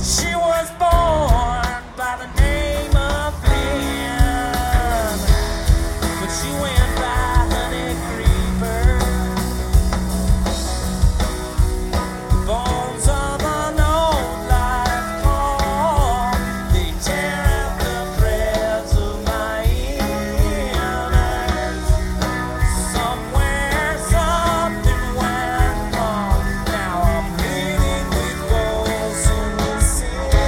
She was born by the name of Lynn, but she went by Honey Creeper. The bones of an old life call, they tear at the threads of my innards. Somewhere something went wrong. Now I'm living with ghosts in the city.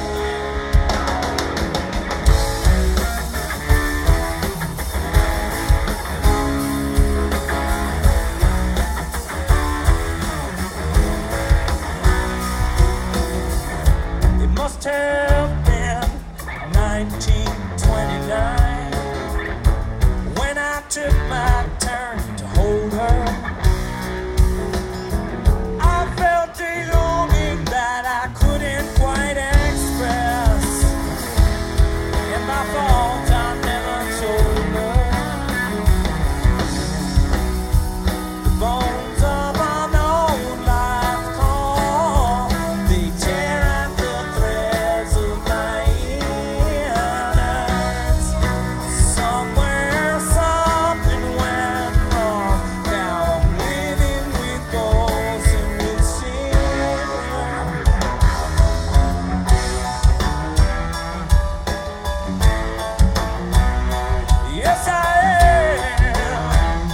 It must have been 1929 when I took my turn to hold her. I felt a longing that I couldn't quite express. And my fault I never told her. The bones of an old life call, they tear at the threads of my innards. Somewhere something went wrong. Now I'm living with ghosts and with sin. Yes, I am.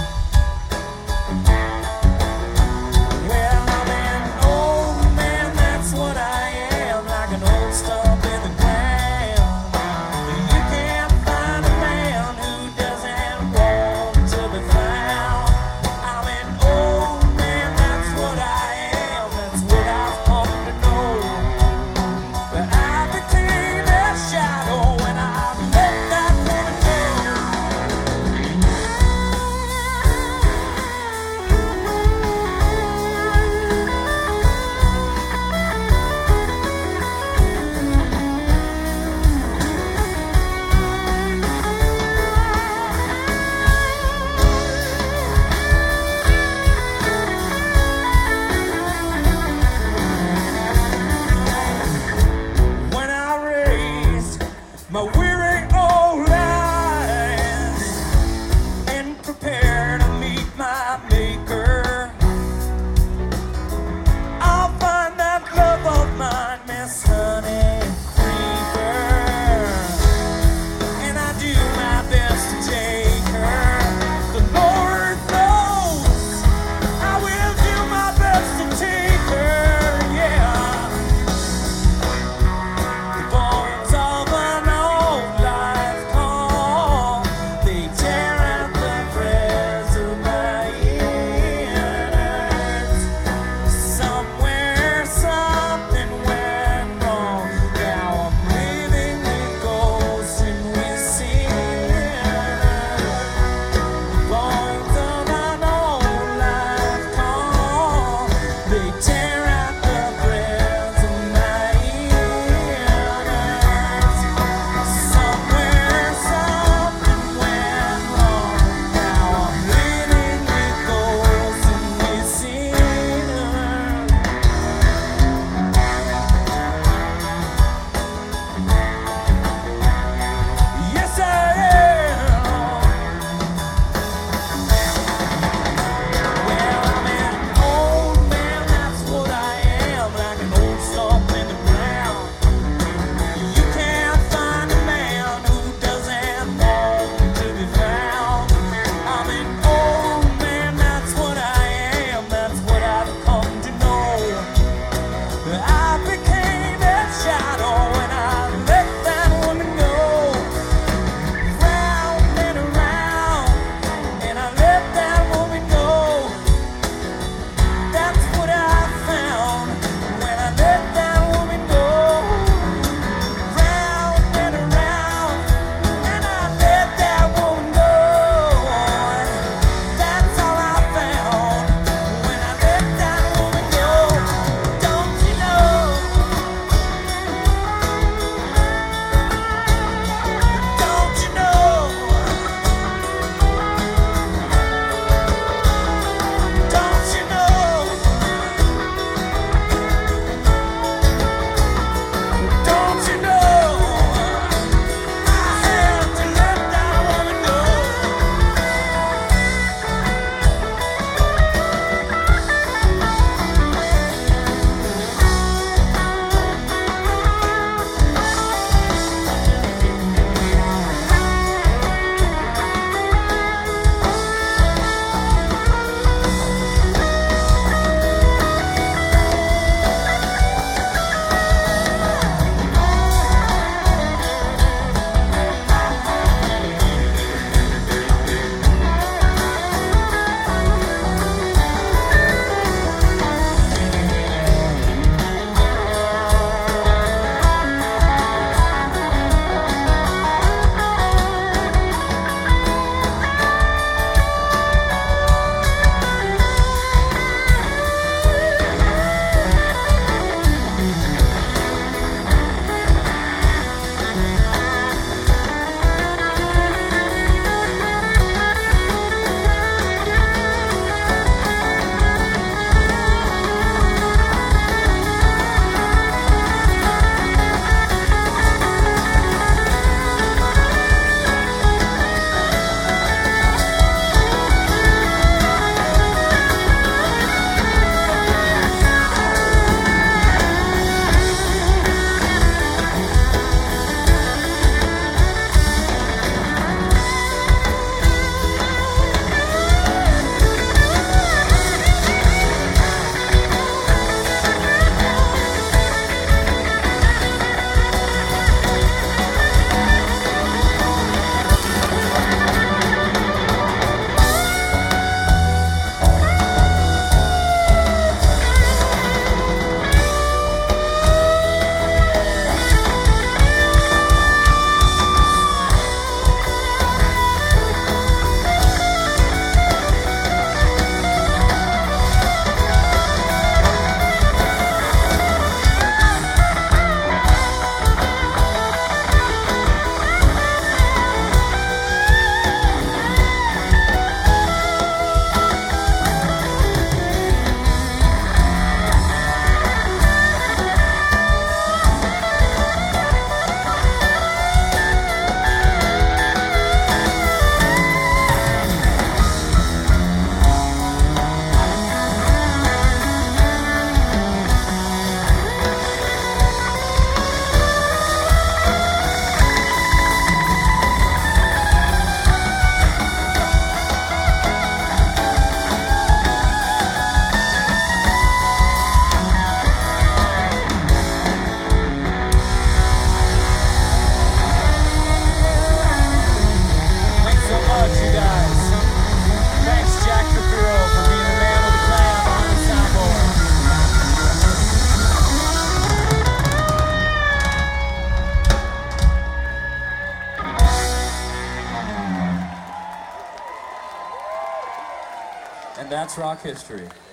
Well, I'm an old man, that's what I am. Like an old stump in the ground. You can't find a man who doesn't want to be found. I'm an old man, that's what I am. That's what I've come to know. But I became a shadow when I let that woman go. When I raised my weary old eyes and prepared to meet my maker, I'll find that love of mine, Miss Honey Creeper, and I do my best to take her. The Lord knows I will do my best to take her, yeah. The bones of an old life call, they tear at the threads of my innards. Somewhere something went wrong. that's rock history.